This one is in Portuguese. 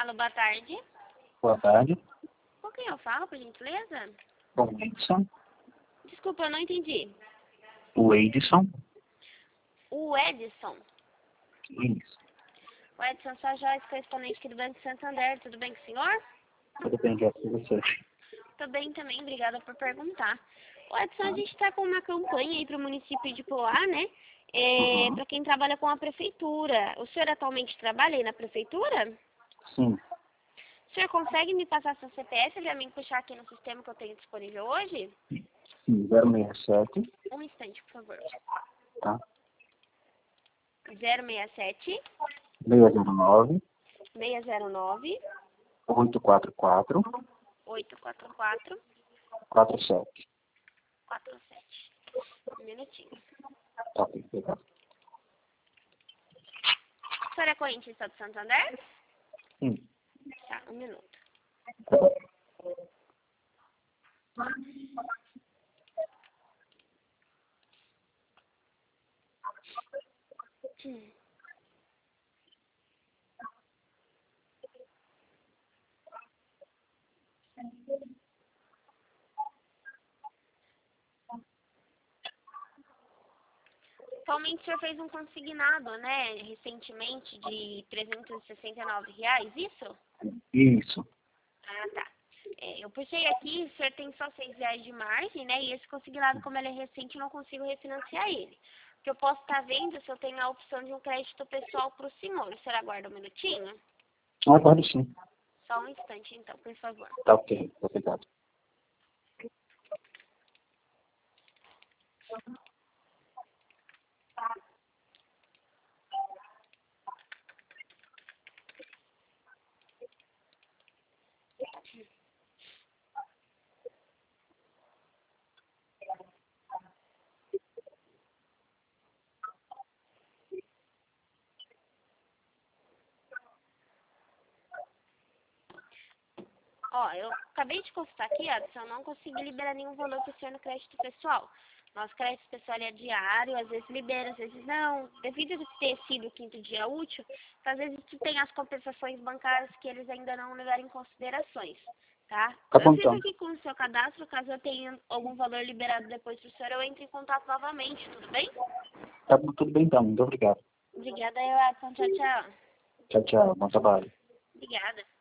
Alô, boa tarde. Boa tarde. Com quem eu falo, por gentileza? Com o Edson. Desculpa, eu não entendi. O Edson. O Edson. Isso. O Edson só Joyce, correspondente aqui do Banco Santander. Tudo bem com o senhor? Tudo bem, graças a você. Tudo bem também, obrigada por perguntar. O Edson, a gente está com uma campanha aí para o município de Poá, né? Para quem trabalha com a prefeitura. O senhor atualmente trabalha aí na prefeitura? Sim. O senhor consegue me passar seu CPF para mim puxar aqui no sistema que eu tenho disponível hoje? Sim, 067. Um instante, por favor. Tá. 067 609. 609 844. 844 47. 47. Um minutinho. Tá, ok, obrigado. O senhor é correntista do Santander? Sim. Tá, um minuto. Tá bom. Atualmente o senhor fez um consignado, né, recentemente de R$ 369, isso? Isso. Ah, tá. Eu puxei aqui, o senhor tem só R$ 6 de margem, né, e esse consignado, como ele é recente, eu não consigo refinanciar ele. O que eu posso estar vendo se eu tenho a opção de um crédito pessoal para o senhor. O senhor aguarda um minutinho? Aguardo sim. Só um instante, então, por favor. Tá, ok, obrigado. Ó, eu acabei de consultar aqui, ó, eu não consegui liberar nenhum valor para o senhor no crédito pessoal. Nosso crédito pessoal é diário, às vezes libera, às vezes não. Devido a ter sido o 5º dia útil, às vezes tem as compensações bancárias que eles ainda não levaram em considerações, tá? Tá Eu bom, fico então. aqui com o seu cadastro, caso eu tenha algum valor liberado depois para o senhor, eu entre em contato novamente, tudo bem? Tá bom, tudo bem, então. Muito obrigado. Obrigada, Edson. Tchau, tchau. Tchau, tchau. Bom trabalho. Obrigada.